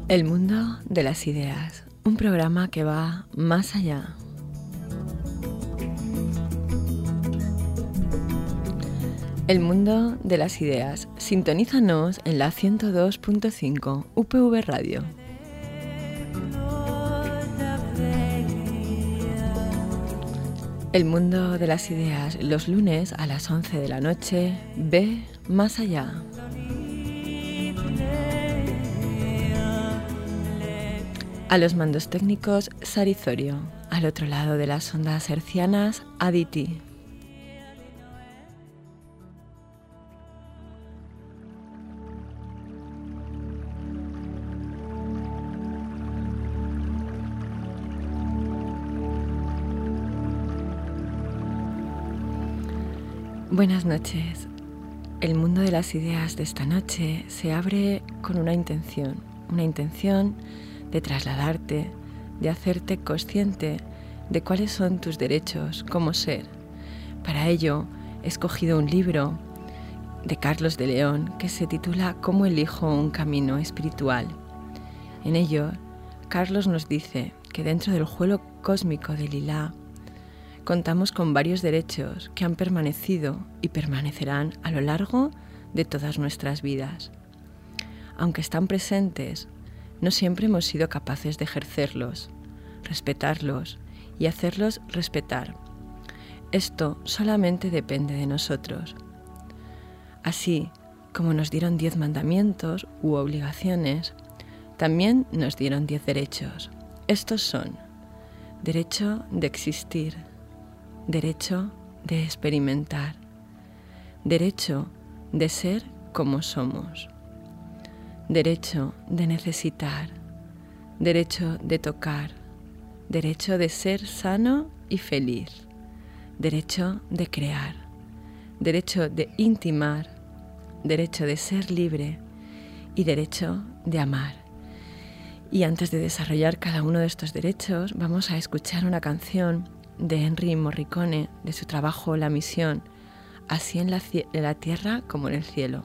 El mundo de las ideas, un programa que va más allá. El mundo de las ideas, sintonízanos en la 102.5 UPV Radio. El mundo de las ideas, los lunes a las 11 de la noche, ve más allá. A los mandos técnicos, Sarizorio. Al otro lado de las ondas hercianas, Aditi. Buenas noches. El mundo de las ideas de esta noche se abre con una intención de trasladarte, de hacerte consciente de cuáles son tus derechos como ser. Para ello he escogido un libro de Carlos de León que se titula ¿Cómo elijo un camino espiritual? En ello, Carlos nos dice que dentro del juego cósmico de Lilá contamos con varios derechos que han permanecido y permanecerán a lo largo de todas nuestras vidas. Aunque están presentes, no siempre hemos sido capaces de ejercerlos, respetarlos y hacerlos respetar. Esto solamente depende de nosotros. Así como nos dieron 10 mandamientos u obligaciones, también nos dieron 10 derechos. Estos son: derecho de existir, derecho de experimentar, derecho de ser como somos, derecho de necesitar, derecho de tocar, derecho de ser sano y feliz, derecho de crear, derecho de intimar, derecho de ser libre y derecho de amar. Y antes de desarrollar cada uno de estos derechos, vamos a escuchar una canción de Ennio Morricone, de su trabajo La Misión, así en la tierra como en el cielo.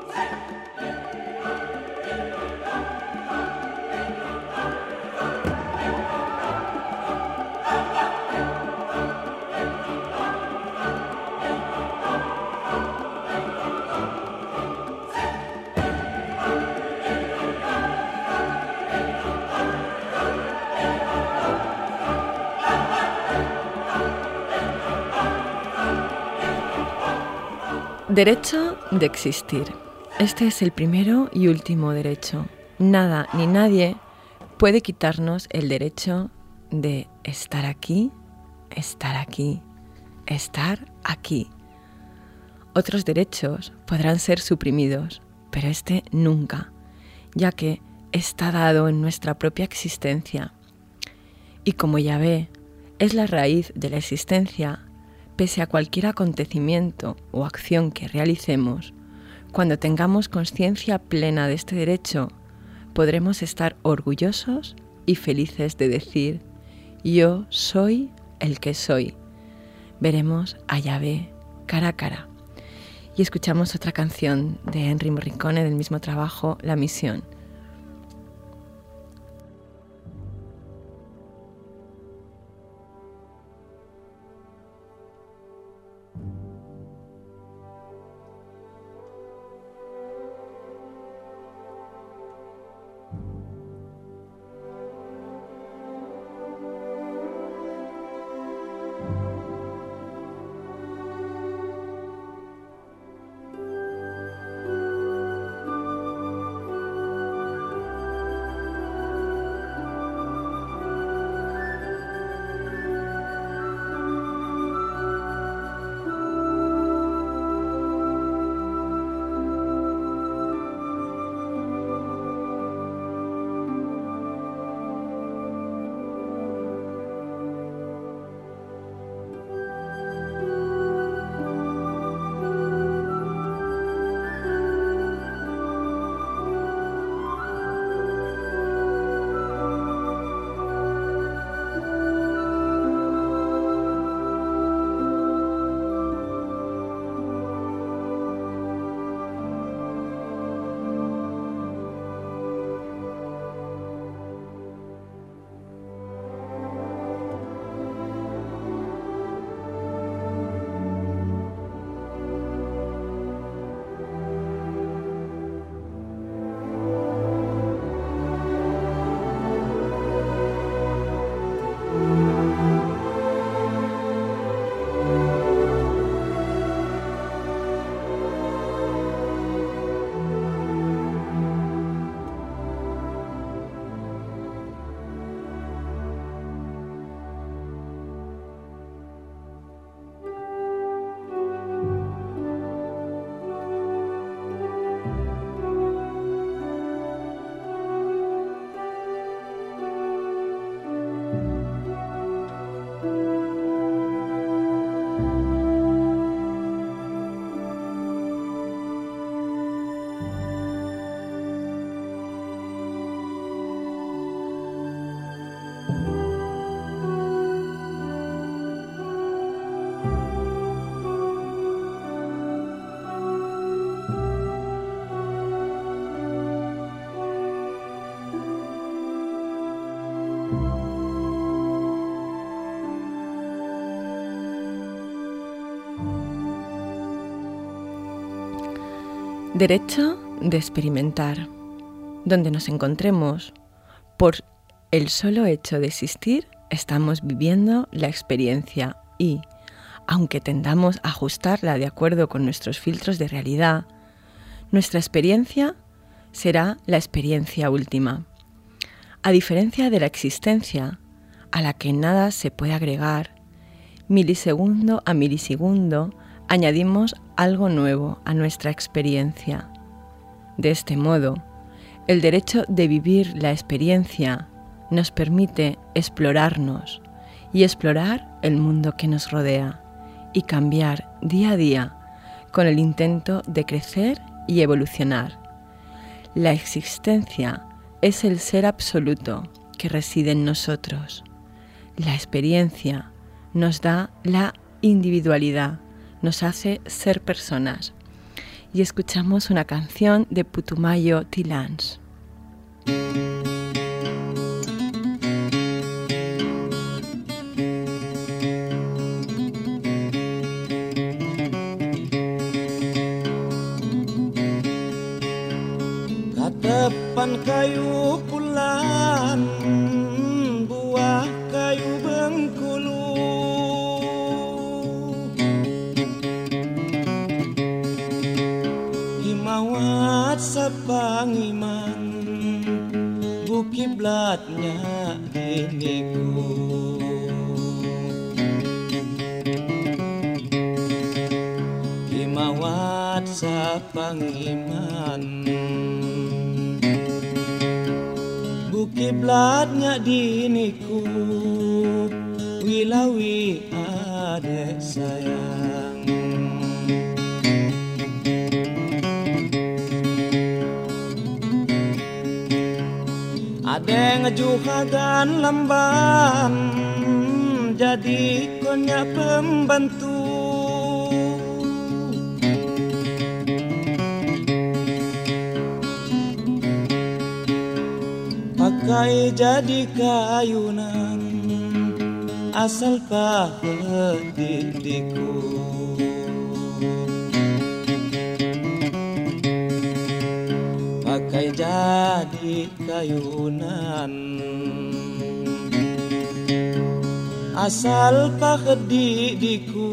Derecho de existir. Este es el primero y último derecho. Nada ni nadie puede quitarnos el derecho de estar aquí, estar aquí, estar aquí. Otros derechos podrán ser suprimidos, pero este nunca, ya que está dado en nuestra propia existencia. Y como Yahvé es la raíz de la existencia, pese a cualquier acontecimiento o acción que realicemos, cuando tengamos conciencia plena de este derecho, podremos estar orgullosos y felices de decir: yo soy el que soy. Veremos a Yahvé cara a cara. Y escuchamos otra canción de Ennio Morricone del mismo trabajo, La Misión. Derecho de experimentar. Donde nos encontremos, por el solo hecho de existir, estamos viviendo la experiencia y, aunque tendamos a ajustarla de acuerdo con nuestros filtros de realidad, nuestra experiencia será la experiencia última. A diferencia de la existencia, a la que nada se puede agregar, milisegundo a milisegundo añadimos algo nuevo a nuestra experiencia. De este modo, el derecho de vivir la experiencia nos permite explorarnos y explorar el mundo que nos rodea y cambiar día a día con el intento de crecer y evolucionar. La existencia es el ser absoluto que reside en nosotros. La experiencia nos da la individualidad, nos hace ser personas y escuchamos una canción de Putumayo Tilans. Katepan kayu pulan, buah kayu Bengkulu, himawat sapangiman, bukiblatnya diniku. Himawat sapangiman, kiblatnya diniku, wilawi adek sayang. Adek ngejuhagan lamban, jadi konya pembantu. Pakai jadi kayunan, asal pahediku. Pakai jadi kayunan, asal pahediku,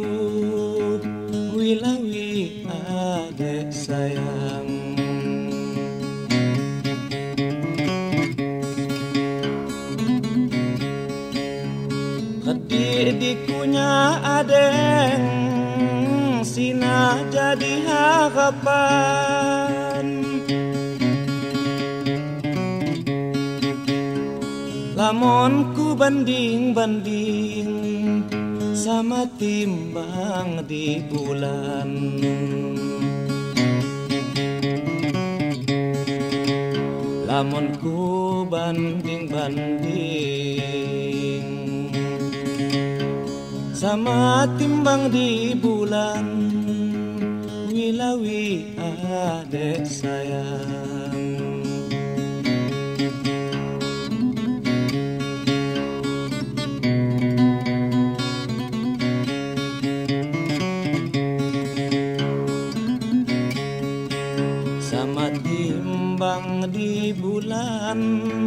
wilawi adek sayang. Dikunya adeng, sina jadi harapan. Lamun ku banding-banding sama timbang di bulan. Lamun ku banding-banding sama timbang di bulan, wilawi adek sayang. Sama timbang di bulan,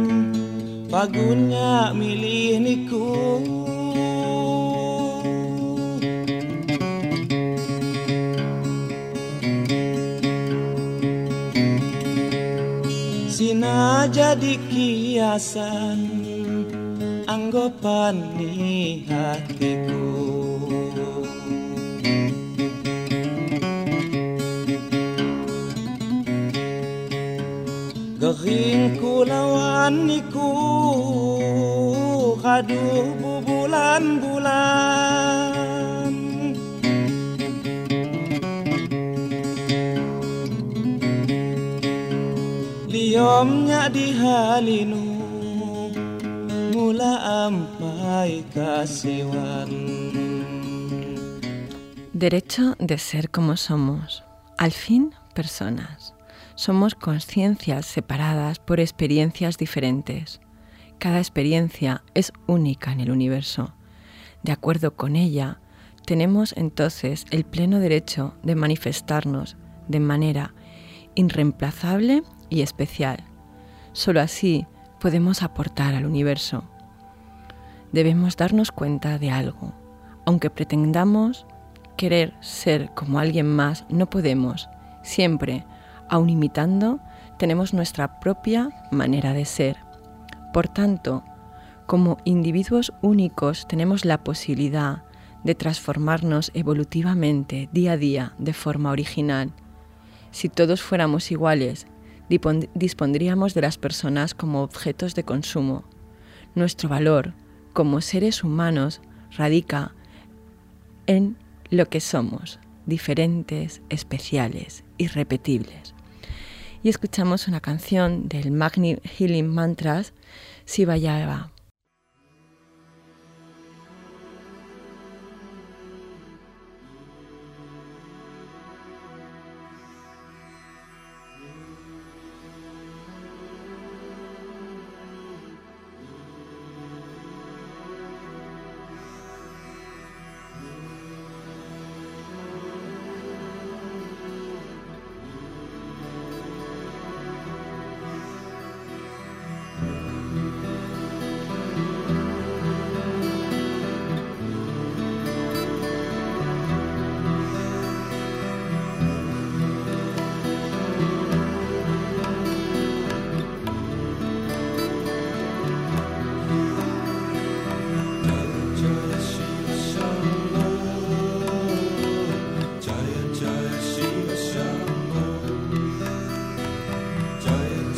pagunya milih niku. Sina jadi kiasan, anggopan di hatiku. Gering ku lawan niku, kaduh bulan-bulan. Liomnya di halinu, mula ampai kasiwan. Derecho de ser como somos, al fin personas. Somos conciencias separadas por experiencias diferentes. Cada experiencia es única en el universo. De acuerdo con ella, tenemos entonces el pleno derecho de manifestarnos de manera irreemplazable y especial. Solo así podemos aportar al universo. Debemos darnos cuenta de algo. Aunque pretendamos querer ser como alguien más, no podemos. Siempre, aun imitando, tenemos nuestra propia manera de ser. Por tanto, como individuos únicos tenemos la posibilidad de transformarnos evolutivamente día a día de forma original. Si todos fuéramos iguales, dispondríamos de las personas como objetos de consumo. Nuestro valor como seres humanos radica en lo que somos, diferentes, especiales, irrepetibles. Y escuchamos una canción del Magni Healing Mantras, Sivayava.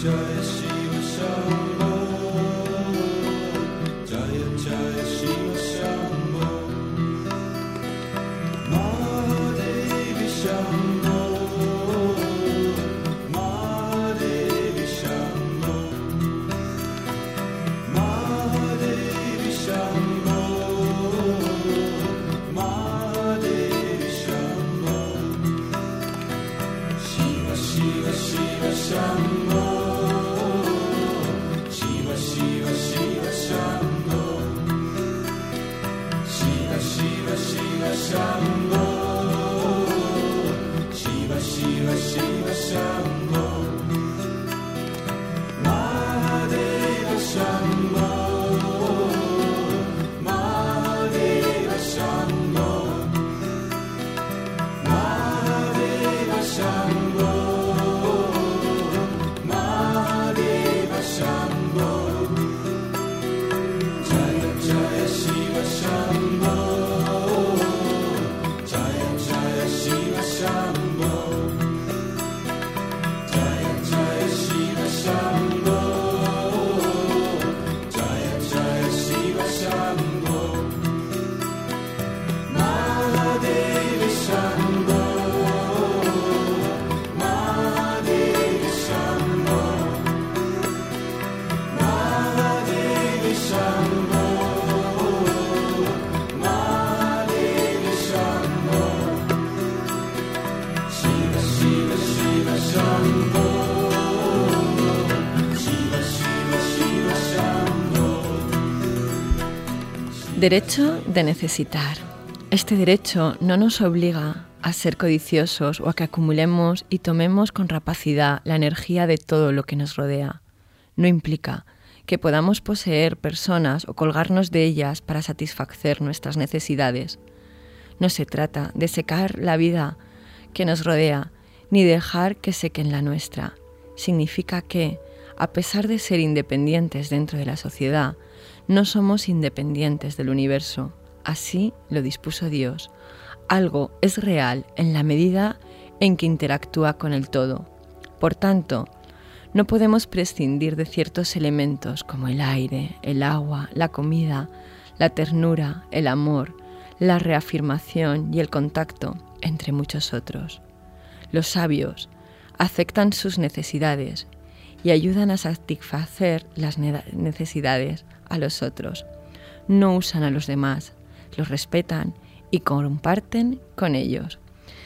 Derecho de necesitar. Este derecho no nos obliga a ser codiciosos o a que acumulemos y tomemos con rapacidad la energía de todo lo que nos rodea. No implica que podamos poseer personas o colgarnos de ellas para satisfacer nuestras necesidades. No se trata de secar la vida que nos rodea, ni dejar que sequen la nuestra. Significa que, a pesar de ser independientes dentro de la sociedad, no somos independientes del universo. Así lo dispuso Dios. Algo es real en la medida en que interactúa con el todo. Por tanto, no podemos prescindir de ciertos elementos como el aire, el agua, la comida, la ternura, el amor, la reafirmación y el contacto, entre muchos otros. Los sabios aceptan sus necesidades y ayudan a satisfacer las necesidades a los otros. No usan a los demás, los respetan y comparten con ellos.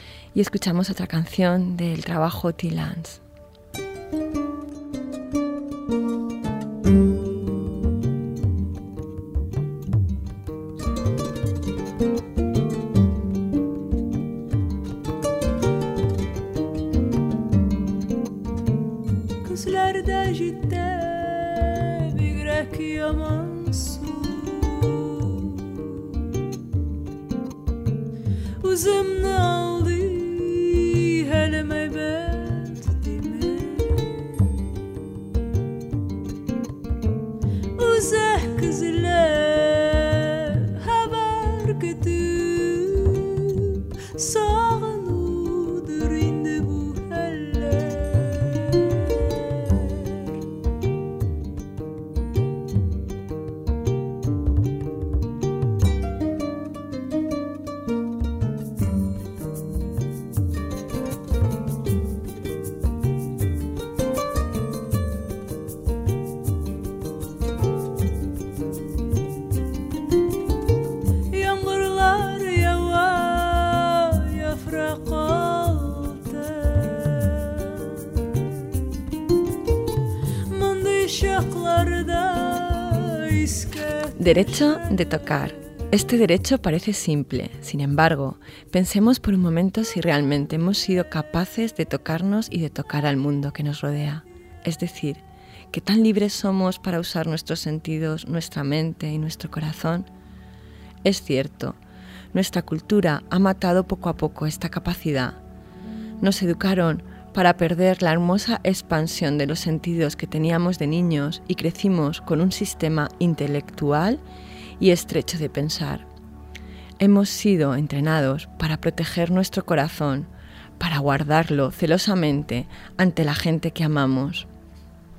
Y escuchamos otra canción del trabajo T-Lance. Derecho de tocar. Este derecho parece simple, sin embargo, pensemos por un momento si realmente hemos sido capaces de tocarnos y de tocar al mundo que nos rodea. Es decir, ¿qué tan libres somos para usar nuestros sentidos, nuestra mente y nuestro corazón? Es cierto, nuestra cultura ha matado poco a poco esta capacidad. Nos educaron para perder la hermosa expansión de los sentidos que teníamos de niños y crecimos con un sistema intelectual y estrecho de pensar. Hemos sido entrenados para proteger nuestro corazón, para guardarlo celosamente ante la gente que amamos.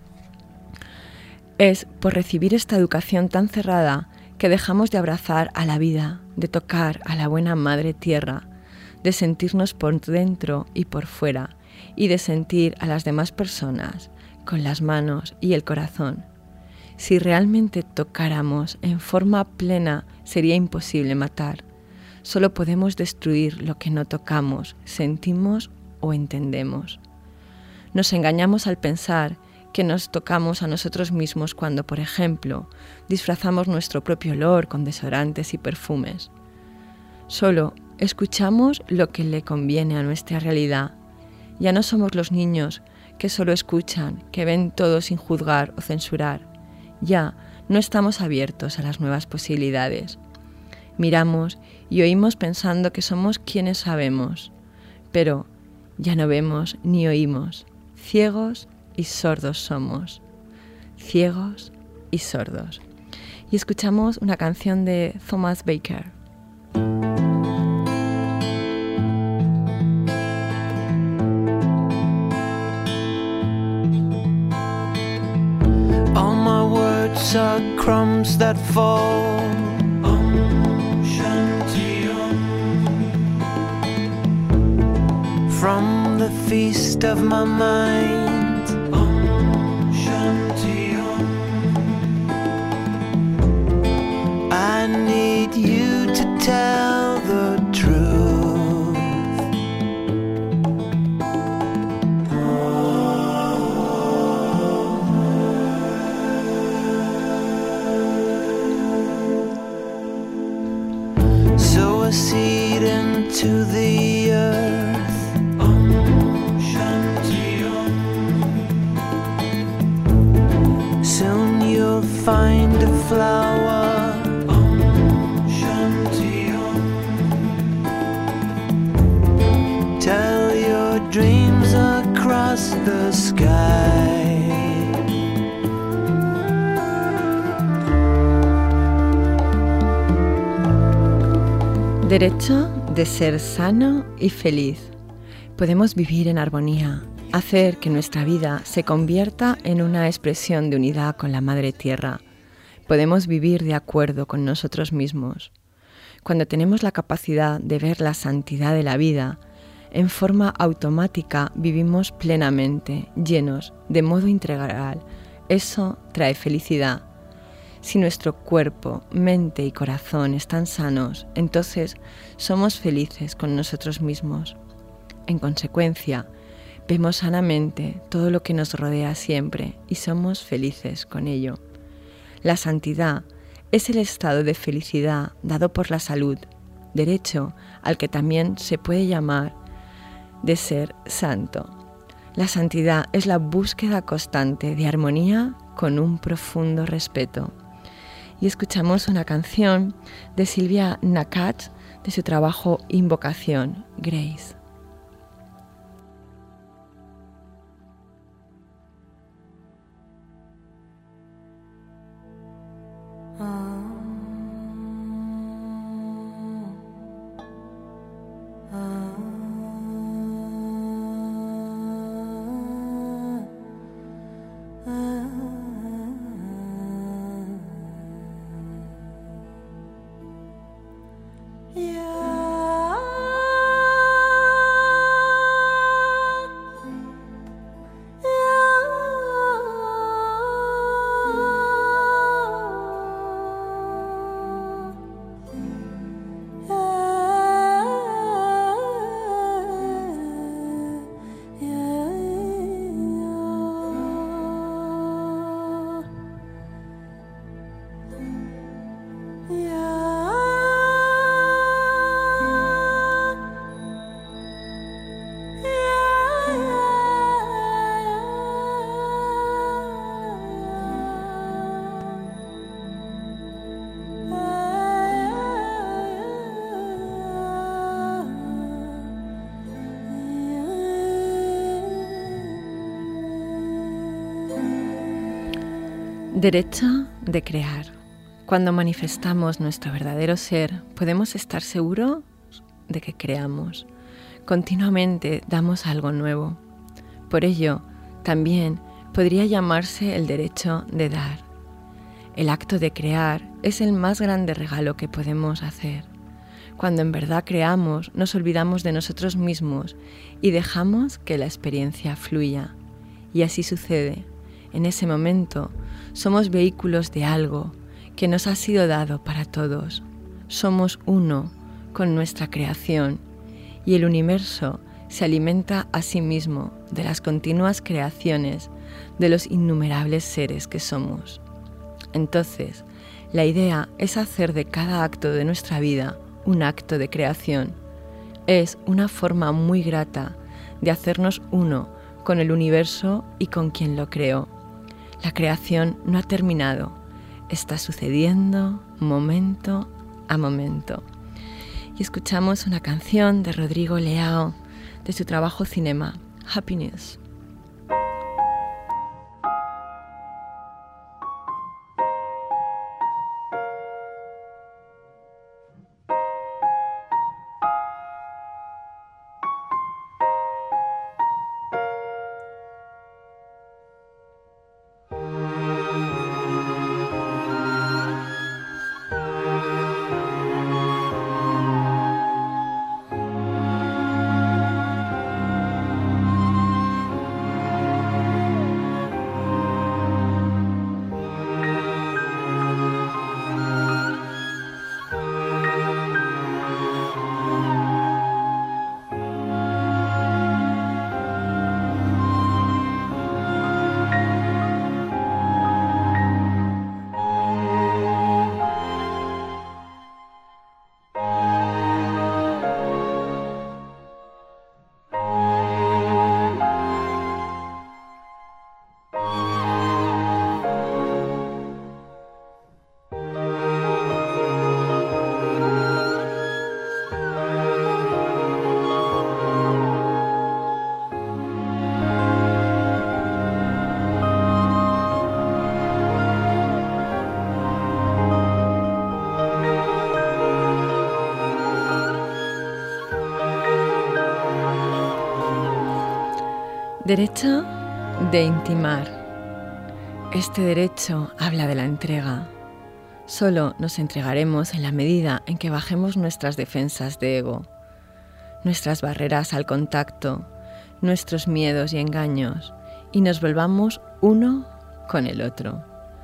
Es por recibir esta educación tan cerrada que dejamos de abrazar a la vida, de tocar a la buena Madre Tierra, de sentirnos por dentro y por fuera, y de sentir a las demás personas con las manos y el corazón. Si realmente tocáramos en forma plena, sería imposible matar. Solo podemos destruir lo que no tocamos, sentimos o entendemos. Nos engañamos al pensar que nos tocamos a nosotros mismos cuando, por ejemplo, disfrazamos nuestro propio olor con desodorantes y perfumes. Solo escuchamos lo que le conviene a nuestra realidad. Ya no somos los niños que solo escuchan, que ven todo sin juzgar o censurar. Ya no estamos abiertos a las nuevas posibilidades. Miramos y oímos pensando que somos quienes sabemos, pero ya no vemos ni oímos. Ciegos y sordos somos. Ciegos y sordos. Y escuchamos una canción de Thomas Baker. All my words are crumbs that fall. Shanti from the feast of my mind. I need you to tell the truth. Sow a seed into the earth. Soon you'll find a flower. Tell your dreams across the sky. Derecho de ser sano y feliz. Podemos vivir en armonía, hacer que nuestra vida se convierta en una expresión de unidad con la Madre Tierra. Podemos vivir de acuerdo con nosotros mismos. Cuando tenemos la capacidad de ver la santidad de la vida, en forma automática vivimos plenamente, llenos, de modo integral. Eso trae felicidad. Si nuestro cuerpo, mente y corazón están sanos, entonces somos felices con nosotros mismos. En consecuencia, vemos sanamente todo lo que nos rodea siempre y somos felices con ello. La santidad es el estado de felicidad dado por la salud, derecho al que también se puede llamar de ser santo. La santidad es la búsqueda constante de armonía con un profundo respeto. Y escuchamos una canción de Sylvia Nakache de su trabajo Invocación, Grace. Derecho de crear. Cuando manifestamos nuestro verdadero ser, podemos estar seguros de que creamos. Continuamente damos algo nuevo. Por ello, también podría llamarse el derecho de dar, El acto de crear es el más grande regalo que podemos hacer. Cuando en verdad creamos, nos olvidamos de nosotros mismos y dejamos que la experiencia fluya. Y así sucede. En ese momento, somos vehículos de algo que nos ha sido dado para todos. Somos uno con nuestra creación y el universo se alimenta a sí mismo de las continuas creaciones de los innumerables seres que somos. Entonces, la idea es hacer de cada acto de nuestra vida un acto de creación. Es una forma muy grata de hacernos uno con el universo y con quien lo creó. La creación no ha terminado, está sucediendo momento a momento. Y escuchamos una canción de Rodrigo Leao de su trabajo Cinema, Happiness. Derecho de intimar. Este derecho habla de la entrega. Solo nos entregaremos en la medida en que bajemos nuestras defensas de ego, nuestras barreras al contacto, nuestros miedos y engaños, y nos volvamos uno con el otro.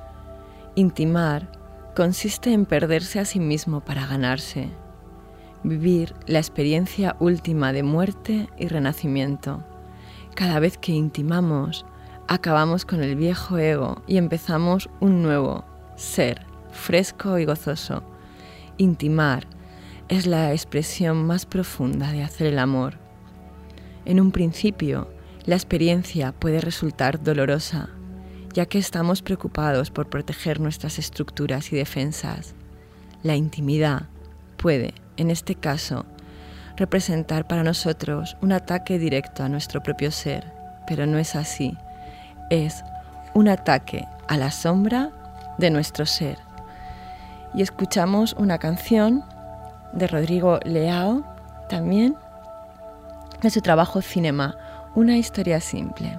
Intimar consiste en perderse a sí mismo para ganarse, vivir la experiencia última de muerte y renacimiento. Cada vez que intimamos, acabamos con el viejo ego y empezamos un nuevo ser, fresco y gozoso. Intimar es la expresión más profunda de hacer el amor. En un principio, la experiencia puede resultar dolorosa, ya que estamos preocupados por proteger nuestras estructuras y defensas. La intimidad puede, en este caso, representar para nosotros un ataque directo a nuestro propio ser, pero no es así. Es un ataque a la sombra de nuestro ser. Y escuchamos una canción de Rodrigo Leao, también de su trabajo Cinema, una historia simple.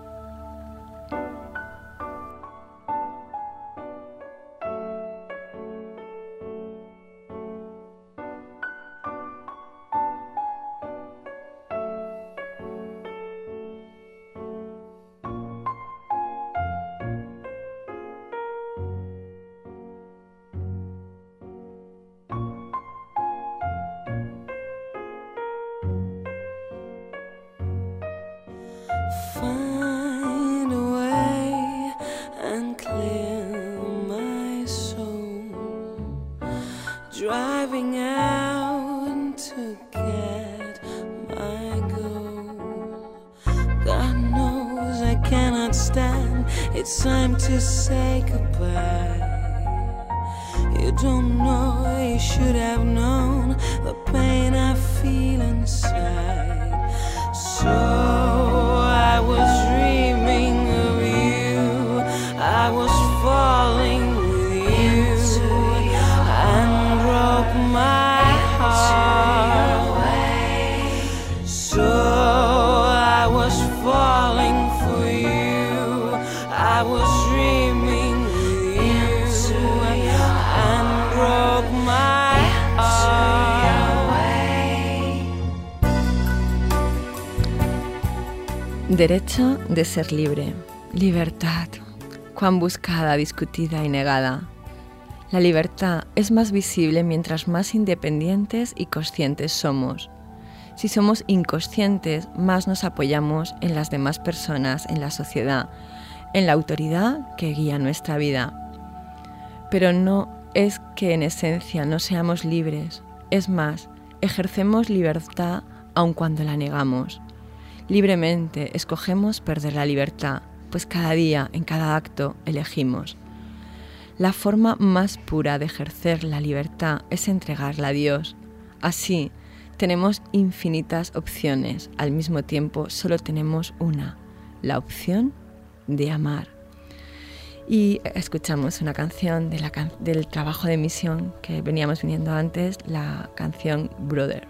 Find a way and clear my soul, driving out to get my goal. God knows I cannot stand, it's time to say goodbye. You don't know, you should have known the pain I feel inside. So I was dreaming of you, I was falling with you, and broke my heart. So I was falling for you, I was dreaming with you, Derecho de ser libre, libertad, cuán buscada, discutida y negada. La libertad es más visible mientras más independientes y conscientes somos. Si somos inconscientes, más nos apoyamos en las demás personas, en la sociedad, en la autoridad que guía nuestra vida. Pero no es que en esencia no seamos libres, es más, ejercemos libertad aun cuando la negamos. Libremente escogemos perder la libertad, pues cada día, en cada acto, elegimos. La forma más pura de ejercer la libertad es entregarla a Dios. Así, tenemos infinitas opciones, al mismo tiempo solo tenemos una, la opción de amar. Y escuchamos una canción del trabajo de misión que veníamos viniendo antes, la canción Brother.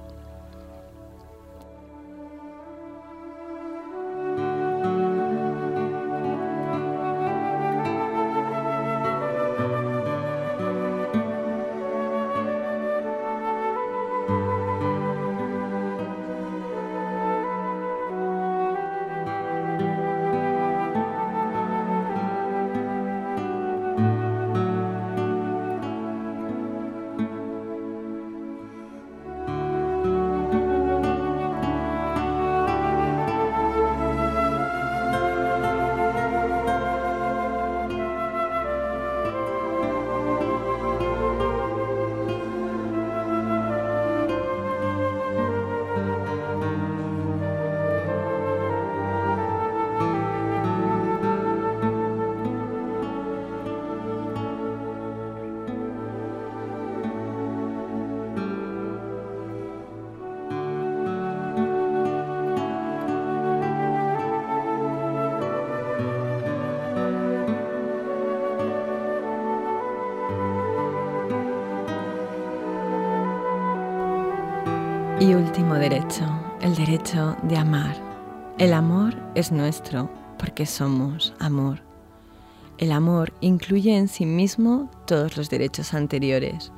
Y último derecho, el derecho de amar. El amor es nuestro porque somos amor. El amor incluye en sí mismo todos los derechos anteriores,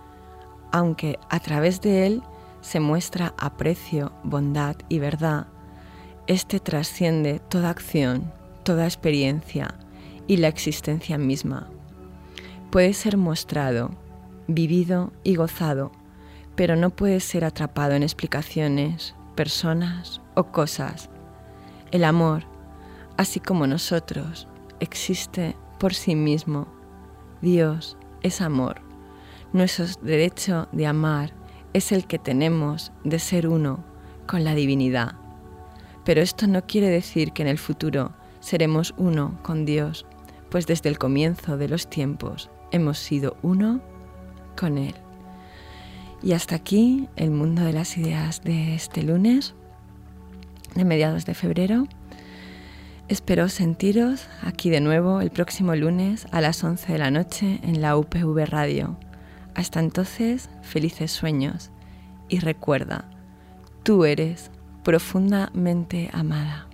aunque a través de él se muestra aprecio, bondad y verdad. Este trasciende toda acción, toda experiencia y la existencia misma. Puede ser mostrado, vivido y gozado, pero no puede ser atrapado en explicaciones, personas o cosas. El amor, así como nosotros, existe por sí mismo. Dios es amor. Nuestro derecho de amar es el que tenemos de ser uno con la divinidad. Pero esto no quiere decir que en el futuro seremos uno con Dios, pues desde el comienzo de los tiempos hemos sido uno con Él. Y hasta aquí el mundo de las ideas de este lunes, de mediados de febrero. Espero sentiros aquí de nuevo el próximo lunes a las 11 de la noche en la UPV Radio. Hasta entonces, felices sueños y recuerda, tú eres profundamente amada.